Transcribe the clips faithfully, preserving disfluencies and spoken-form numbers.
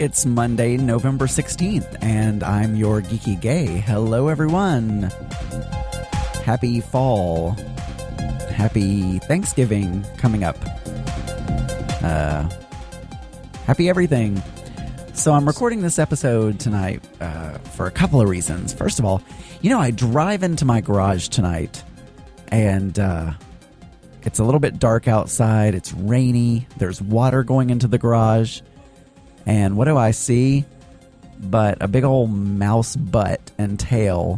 It's Monday, November sixteenth, and I'm your Geeky Gay. Hello, everyone. Happy fall. Happy Thanksgiving coming up. Uh, happy everything. So I'm recording this episode tonight uh, for a couple of reasons. First of all, you know, I drive into my garage tonight, and uh, it's a little bit dark outside. It's rainy. There's water going into the garage. And what do I see but a big old mouse butt and tail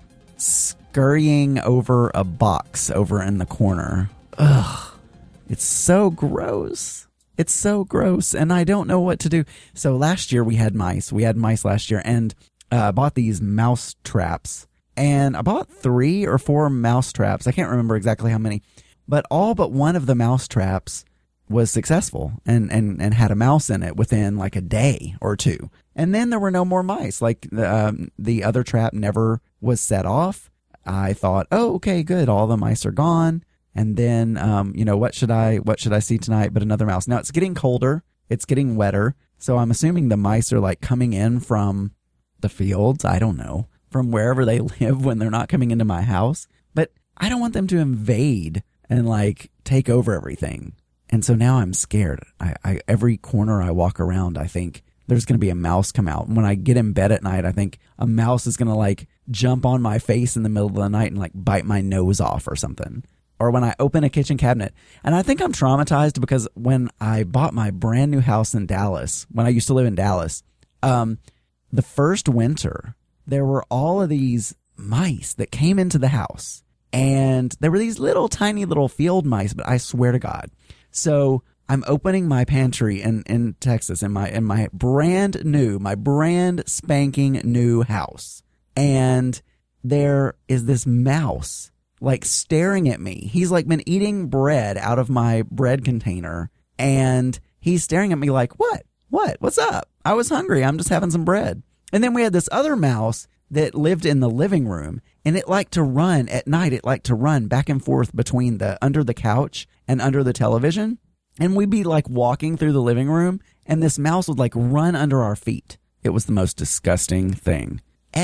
scurrying over a box over in the corner. Ugh. It's so gross. It's so gross, and I don't know what to do. So last year we had mice. We had mice last year, and uh, I bought these mouse traps. And I bought three or four mouse traps. I can't remember exactly how many. But all but one of the mouse traps was successful and, and, and had a mouse in it within like a day or two. And then there were no more mice. Like um, the other trap never was set off. I thought, oh, okay, good. All the mice are gone. And then, um, you know, what should I what should I see tonight but another mouse? Now, it's getting colder. It's getting wetter. So I'm assuming the mice are like coming in from the fields. I don't know. From wherever they live when they're not coming into my house. But I don't want them to invade and like take over everything. And so now I'm scared. I, I every corner I walk around, I think there's going to be a mouse come out. And when I get in bed at night, I think a mouse is going to like jump on my face in the middle of the night and like bite my nose off or something. Or when I open a kitchen cabinet. And I think I'm traumatized because when I bought my brand new house in Dallas, when I used to live in Dallas, um, the first winter, there were all of these mice that came into the house. And there were these little tiny little field mice, but I swear to God. So I'm opening my pantry in, in Texas in my in my brand new, my brand spanking new house. And there is this mouse like staring at me. He's like been eating bread out of my bread container. And he's staring at me like, what? What? What's up? I was hungry. I'm just having some bread. And then we had this other mouse that lived in the living room, and it liked to run at night. It liked to run back and forth between the under the couch and under the television. And we'd be like walking through the living room, and this mouse would like run under our feet. It was the most disgusting thing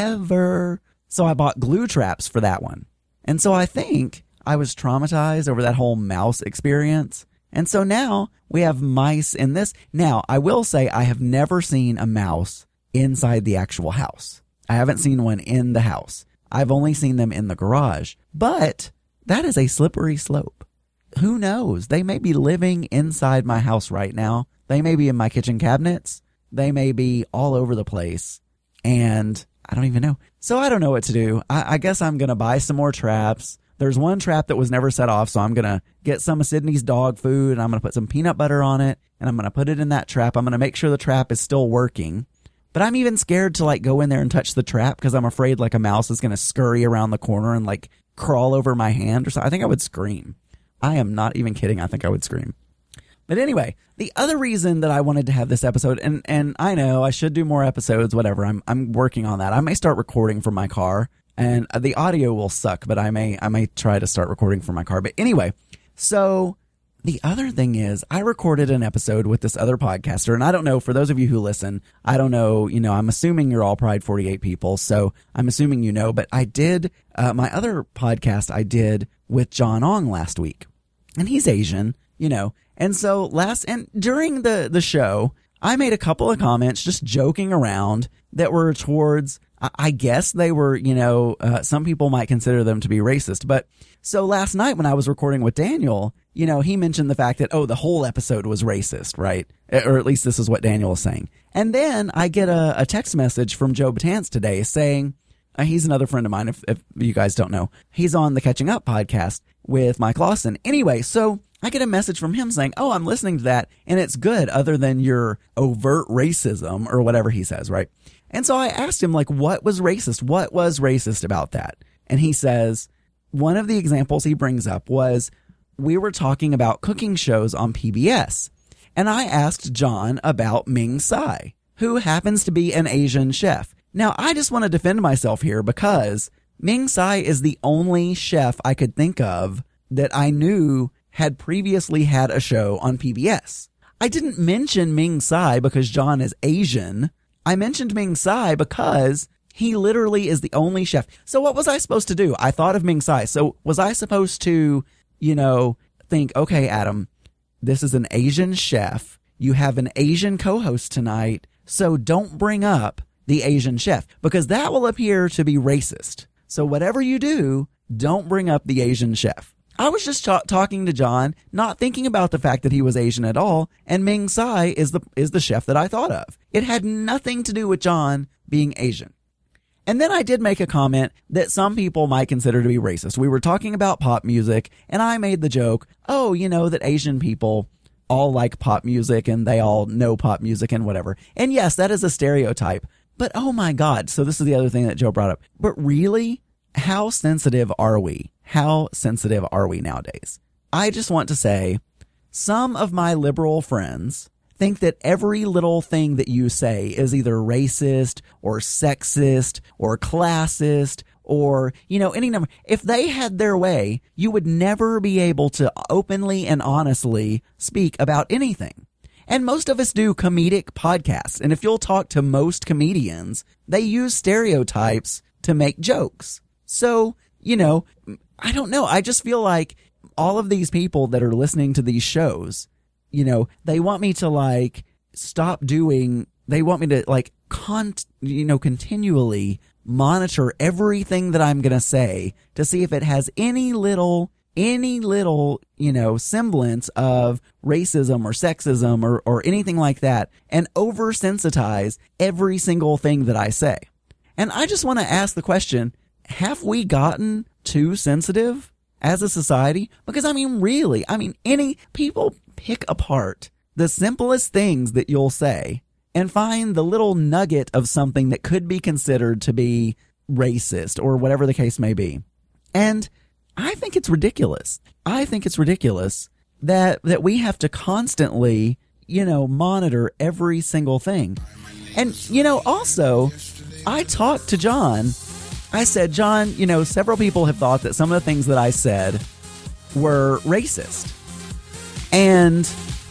ever. So I bought glue traps for that one. And so I think I was traumatized over that whole mouse experience. And so now we have mice in this. Now, I will say I have never seen a mouse inside the actual house. I haven't seen one in the house. I've only seen them in the garage. But that is a slippery slope. Who knows? They may be living inside my house right now. They may be in my kitchen cabinets. They may be all over the place. And I don't even know. So I don't know what to do. I, I guess I'm going to buy some more traps. There's one trap that was never set off, so I'm going to get some of Sydney's dog food, and I'm going to put some peanut butter on it, and I'm going to put it in that trap. I'm going to make sure the trap is still working. But I'm even scared to like go in there and touch the trap because I'm afraid like a mouse is going to scurry around the corner and like crawl over my hand or something. I think I would scream. I am not even kidding. I think I would scream. But anyway, the other reason that I wanted to have this episode, and, and I know I should do more episodes, whatever. I'm I'm working on that. I may start recording from my car, and the audio will suck, but I may I may try to start recording from my car. But anyway, so the other thing is I recorded an episode with this other podcaster, and I don't know, for those of you who listen, I don't know, you know, I'm assuming you're all Pride forty-eight people, so I'm assuming you know, but I did, uh, my other podcast I did with John Ong last week, and he's Asian, you know, and so last, and during the, the show, I made a couple of comments just joking around that were towards, I guess they were, you know, uh, some people might consider them to be racist. But so last night when I was recording with Daniel, you know, he mentioned the fact that, oh, the whole episode was racist, right? Or at least this is what Daniel was saying. And then I get a, a text message from Joe Batance today saying, uh, he's another friend of mine, if, if you guys don't know. He's on the Catching Up podcast with Mike Lawson. Anyway, so I get a message from him saying, oh, I'm listening to that, and it's good other than your overt racism or whatever he says, right? And so I asked him, like, what was racist? What was racist about that? And he says, one of the examples he brings up was we were talking about cooking shows on P B S. And I asked John about Ming Tsai, who happens to be an Asian chef. Now, I just want to defend myself here because Ming Tsai is the only chef I could think of that I knew had previously had a show on P B S. I didn't mention Ming Tsai because John is Asian. I mentioned Ming Tsai because he literally is the only chef. So what was I supposed to do? I thought of Ming Tsai. So was I supposed to, you know, think, okay, Adam, this is an Asian chef. You have an Asian co-host tonight, so don't bring up the Asian chef because that will appear to be racist. So whatever you do, don't bring up the Asian chef. I was just ta- talking to John, not thinking about the fact that he was Asian at all, and Ming Tsai is the is the chef that I thought of. It had nothing to do with John being Asian. And then I did make a comment that some people might consider to be racist. We were talking about pop music, and I made the joke, oh, you know, that Asian people all like pop music, and they all know pop music and whatever. And yes, that is a stereotype. But oh my God, so this is the other thing that Joe brought up. But really, how sensitive are we? How sensitive are we nowadays? I just want to say, some of my liberal friends think that every little thing that you say is either racist or sexist or classist or, you know, any number. If they had their way, you would never be able to openly and honestly speak about anything. And most of us do comedic podcasts. And if you'll talk to most comedians, they use stereotypes to make jokes. So, you know, I don't know. I just feel like all of these people that are listening to these shows, you know, they want me to like stop doing, they want me to like, con, you know, continually monitor everything that I'm going to say to see if it has any little, any little, you know, semblance of racism or sexism or, or anything like that, and oversensitize every single thing that I say. And I just want to ask the question, have we gotten too sensitive as a society? Because I mean, really, I mean, any people pick apart the simplest things that you'll say and find the little nugget of something that could be considered to be racist or whatever the case may be. And I think it's ridiculous. I think it's ridiculous that, that we have to constantly, you know, monitor every single thing. And, you know, also, I talked to John. I said, John, you know, several people have thought that some of the things that I said were racist. And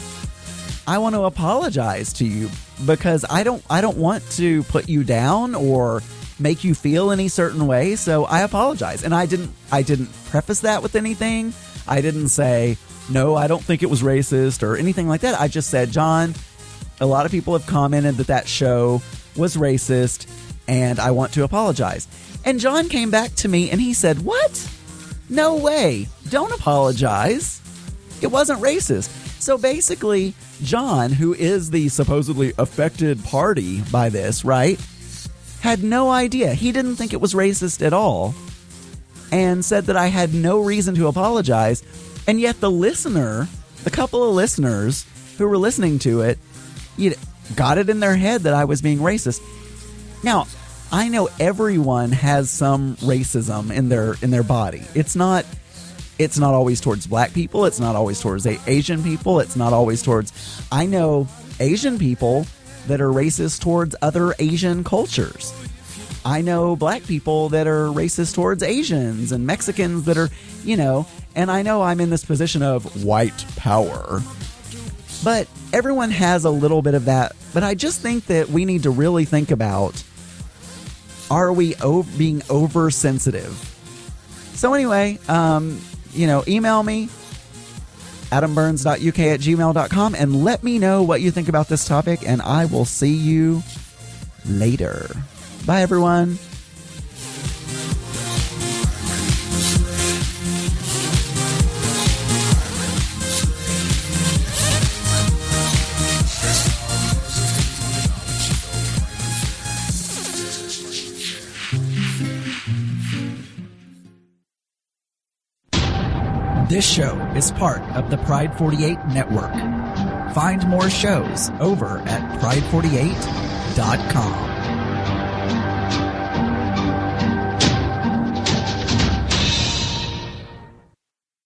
I want to apologize to you because I don't I don't want to put you down or make you feel any certain way. So I apologize. And I didn't I didn't preface that with anything. I didn't say, no, I don't think it was racist or anything like that. I just said, John, a lot of people have commented that that show was racist and I want to apologize. And John came back to me and he said, what? No way. Don't apologize. It wasn't racist. So basically, John, who is the supposedly affected party by this, right, had no idea. He didn't think it was racist at all and said that I had no reason to apologize. And yet the listener, the couple of listeners who were listening to it, you know, got it in their head that I was being racist. Now, I know everyone has some racism in their in their body. It's not it's not always towards black people. It's not always towards Asian people. It's not always towards... I know Asian people that are racist towards other Asian cultures. I know black people that are racist towards Asians and Mexicans that are, you know, and I know I'm in this position of white power. But everyone has a little bit of that. But I just think that we need to really think about, are we o- being oversensitive? So anyway, um, you know, email me, adam burns dot u k at gmail dot com, and let me know what you think about this topic, and I will see you later. Bye, everyone. This show is part of the Pride forty-eight Network. Find more shows over at pride forty-eight dot com.